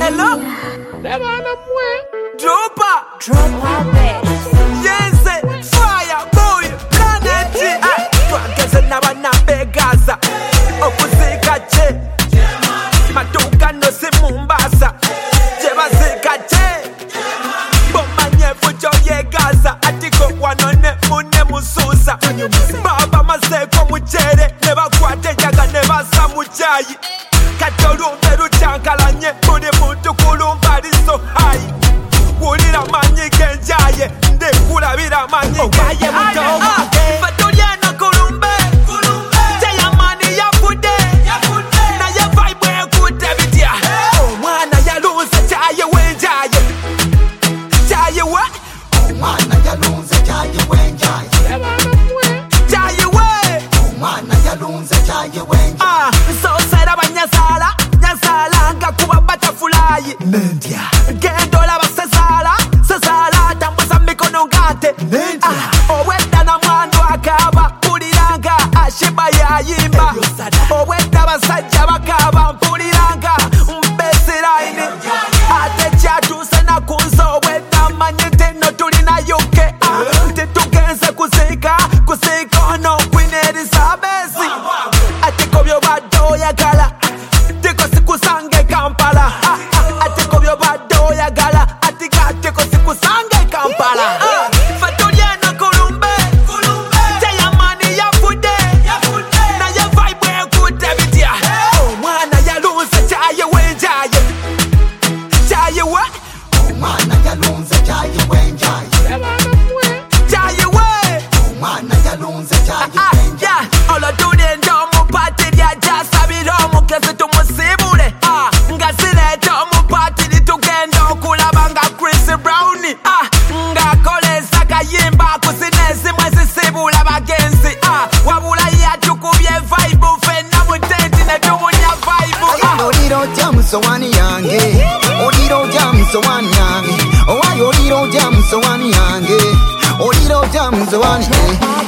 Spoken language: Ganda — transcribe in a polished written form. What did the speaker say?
Hello? Dropa, bitch. Yes, fire, boy, planet. Twageze n'abana begaza okuzika kye maduuka no si Mombasa gye bazika kye bomanye fujo yegaza atiko wano ne mune musuusa baba maseeko mukyere ne bakwata enjaga ne basa mu kyayi kati olumbe lukyankalanye buli muntu kulumba ali so high wulira manyi genjaye ndekulabira manyi owaye muto nyasala nga kuba butterfly gendola basazala tambuza mikono ngate obwedda na mwandu akaba mpuliranga ashiba yayimba obwedda basajja bakaba mpuliranga mbesiraini ate kyatuuse nakunze obwedda manyi teno tulina yuke titugenze kusiika ono Queen Elizabeth atiko byobadde oyagala tiko sikusange Kampala atiko byobadde oyagala atiko sikusange Kampala fatulye na kulumbe teyamani yafudde naye vibe ekudde bitya omwana yalunze kyayewenjaye kyayewe omwana yalunze kyayewenjaye omwana yalunze kyayewenjaye olotulenda omupati lyajasabira omugezi tumusibule nga zireeta omupati litugenda okulaba nga Chris Brown ng'akolesa kayimba kuzina ezimu ezisibula bagenzi wabula yatukubye vibe fenna mu tenti ne tuwunya vibe olira otya musowani yange olira otya musowani yange owayo olira otya musowani yange olira otya musowani